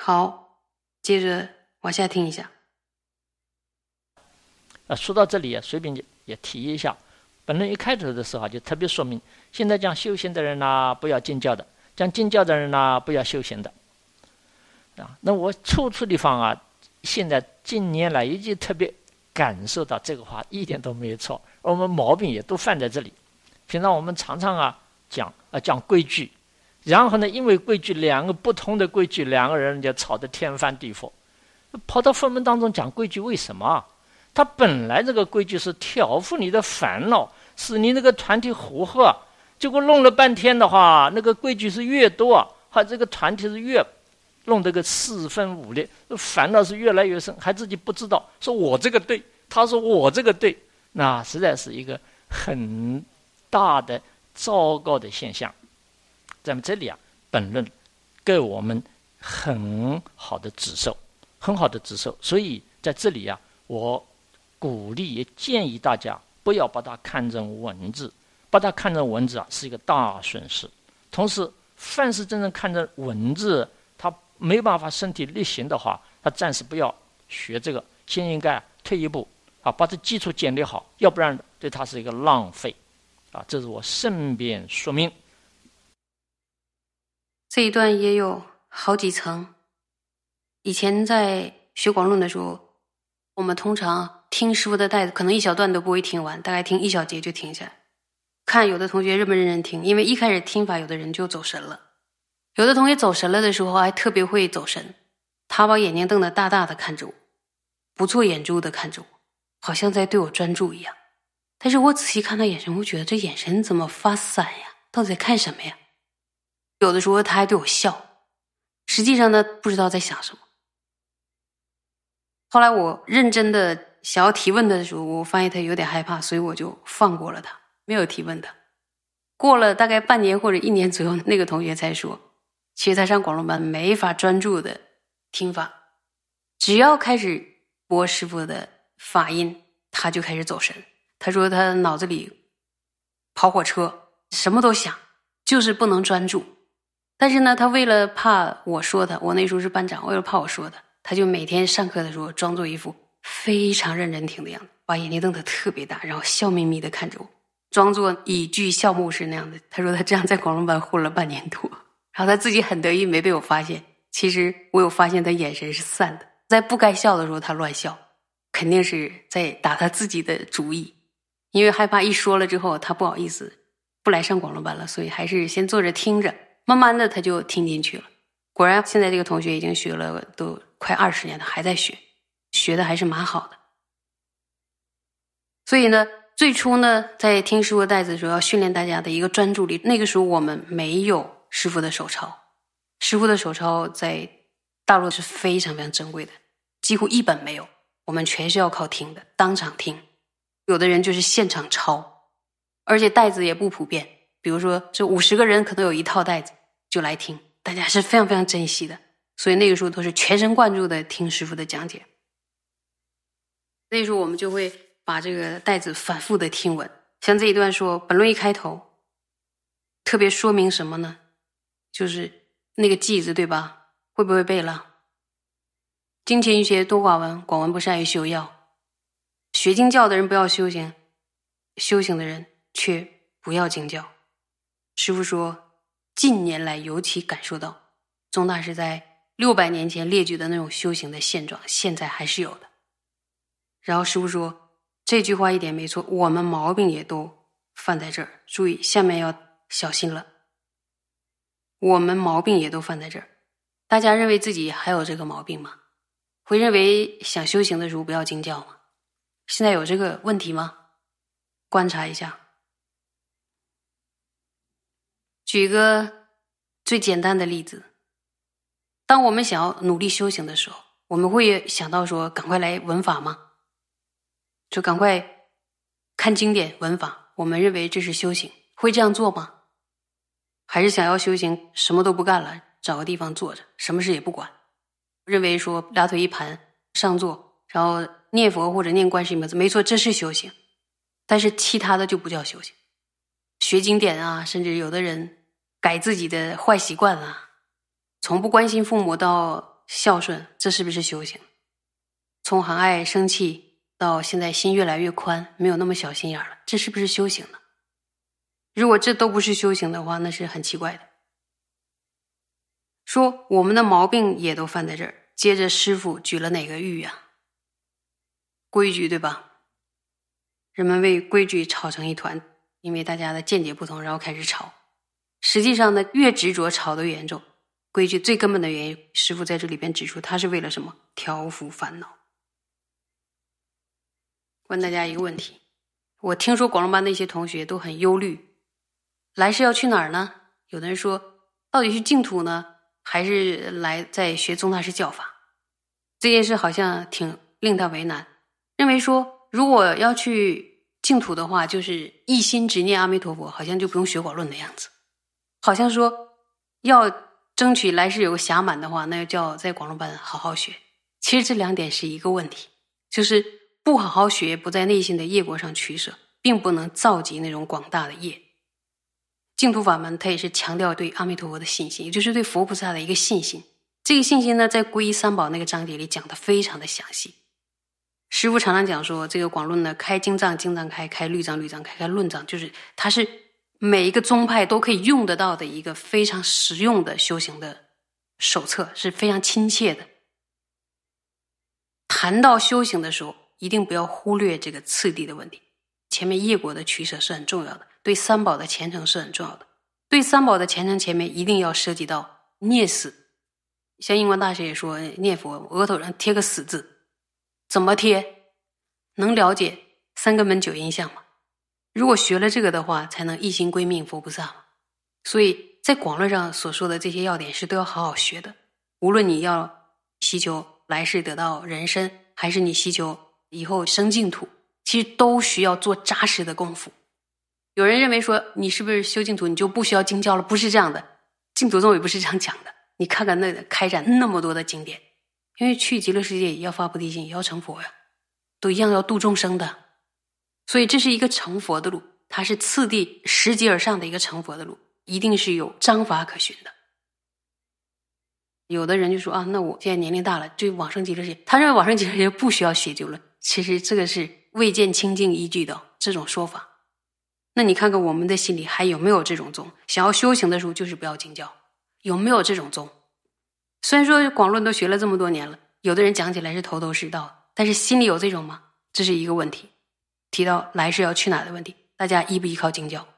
好，接着往下听一下。 说到这里随便也提一下，本论一开头的时候就特别说明，现在讲修行的人不要敬教的，讲敬教的人不要修行的。那我处地方现在近年来已经特别感受到这个话一点都没有错，我们毛病也都犯在这里。平常我们常常讲规矩，然后呢，因为规矩两个不同的规矩，两个人就吵得天翻地覆。跑到佛门当中讲规矩，为什么？他本来这个规矩是调伏你的烦恼，使你那个团体和合，结果弄了半天的话，那个规矩是越多，还这个团体是越弄得个四分五裂，烦恼是越来越深，还自己不知道，说我这个对，他说我这个对，那实在是一个很大的糟糕的现象。在这里本论给我们很好的指受，很好的指受。所以在这里我鼓励也建议大家不要把它看成文字，把它看成文字是一个大损失。同时凡是真正看成文字，他没办法身体力行的话，他暂时不要学这个，先应该退一步把这基础建立好，要不然对他是一个浪费这是我顺便说明。 这一段也有好几层。以前在学广论的时候，我们通常听师父的带子，可能一小段都不会听完，大概听一小节就停下来，看有的同学认不认真听。因为一开始听法有的人就走神了，有的同学走神了的时候还特别会走神，他把眼睛瞪得大大的看着我，不做眼珠的看着我，好像在对我专注一样。但是我仔细看他眼神，我觉得这眼神怎么发散呀？到底在看什么呀？有的时候他还对我笑，实际上呢不知道在想什么。后来我认真的想要提问的时候，我发现他有点害怕，所以我就放过了他，没有提问他。过了大概半年或者1年左右，那个同学才说，其实他上广论班没法专注的听法，只要开始播师父的法音，他就开始走神。他说他脑子里跑火车，什么都想，就是不能专注。但是呢，他为了怕我说他，我那时候是班长，为了怕我说他，他就每天上课的时候装作一副非常认真听的样子，把眼睛瞪得特别大，然后笑眯眯的看着我，装作以具笑目式那样的。他说他这样在广论班混了半年多，然后他自己很得意没被我发现。其实我有发现他眼神是散的，在不该笑的时候他乱笑，肯定是在打他自己的主意，因为害怕一说了之后他不好意思不来上广论班了，所以还是先坐着听着，慢慢的他就听进去了。果然现在这个同学已经学了都快20年了，还在学，学的还是蛮好的。所以呢，最初呢在听师父带子的时候要训练大家的一个专注力，那个时候我们没有师父的手抄，师父的手抄在大陆是非常非常珍贵的，几乎一本没有，我们全是要靠听的，当场听，有的人就是现场抄，而且带子也不普遍，比如说这50个人可能有一套带子就来听，大家是非常非常珍惜的，所以那个时候都是全神贯注的听师父的讲解。那个时候我们就会把这个带子反复的听闻，像这一段说本论一开头特别说明什么呢？就是那个记字对吧？会不会背了？精勤于学，多寡闻，广闻不善于修要。学经教的人不要修行，修行的人却不要经教。师父说近年来尤其感受到宗大师在600年前列举的那种修行的现状现在还是有的。然后师父说这句话一点没错，我们毛病也都犯在这儿，注意下面要小心了，我们毛病也都犯在这儿。大家认为自己还有这个毛病吗？会认为想修行的时候不要经教吗？现在有这个问题吗？观察一下。举个最简单的例子，当我们想要努力修行的时候，我们会想到说赶快来闻法吗？就赶快看经典闻法，我们认为这是修行，会这样做吗？还是想要修行什么都不干了，找个地方坐着，什么事也不管，认为说俩腿一盘上座，然后念佛或者念观世音菩萨，没错，这是修行，但是其他的就不叫修行。学经典啊，甚至有的人改自己的坏习惯啊，从不关心父母到孝顺，这是不是修行？从很爱生气到现在心越来越宽，没有那么小心眼了，这是不是修行呢？如果这都不是修行的话，那是很奇怪的。说我们的毛病也都犯在这儿，接着师父举了哪个喻啊？规矩，对吧？人们为规矩吵成一团，因为大家的见解不同，然后开始吵。实际上呢，越执着吵得越严重。规矩最根本的原因，师父在这里边指出，它是为了什么？调伏烦恼。问大家一个问题，我听说广东班那些同学都很忧虑，来世要去哪儿呢？有的人说，到底是净土呢，还是来再学宗大师教法？这件事好像挺令他为难，认为说，如果要去净土的话，就是一心执念阿弥陀佛，好像就不用学广论的样子。好像说要争取来世有个暇满的话，那就叫在广论班好好学。其实这两点是一个问题，就是不好好学，不在内心的业果上取舍，并不能造集那种广大的业。净土法门它也是强调对阿弥陀佛的信心，也就是对佛菩萨的一个信心。这个信心呢，在皈依三宝那个章节里讲得非常的详细。师父常常讲说，这个广论呢，开经藏经藏开，开律藏律藏开，开论藏，就是它是每一个宗派都可以用得到的一个非常实用的修行的手册，是非常亲切的。谈到修行的时候，一定不要忽略这个次第的问题。前面业果的取舍是很重要的，对三宝的虔诚是很重要的。对三宝的虔诚前面一定要涉及到念死。像印光大师也说，念佛额头上贴个死字，怎么贴？能了解三根本九因相吗？如果学了这个的话，才能一心归命佛菩萨嘛。所以在广论上所说的这些要点是都要好好学的。无论你要希求来世得到人身，还是你希求以后生净土，其实都需要做扎实的功夫。有人认为说，你是不是修净土你就不需要经教了？不是这样的，净土宗也不是这样讲的。你看看那开展那么多的经典，因为去极乐世界也要发菩提心，也要成佛呀，都一样要度众生的。所以这是一个成佛的路，它是次第十级而上的一个成佛的路，一定是有章法可循的。有的人就说啊，那我现在年龄大了，就往生极乐世界。他认为往生极乐世界不需要学究了，其实这个是未见清净依据的这种说法。那你看看我们的心里还有没有这种宗？想要修行的时候，就是不要经教，有没有这种宗？虽然说广论都学了这么多年了，有的人讲起来是头头是道，但是心里有这种吗？这是一个问题。提到来世要去哪的问题，大家依不依靠经教？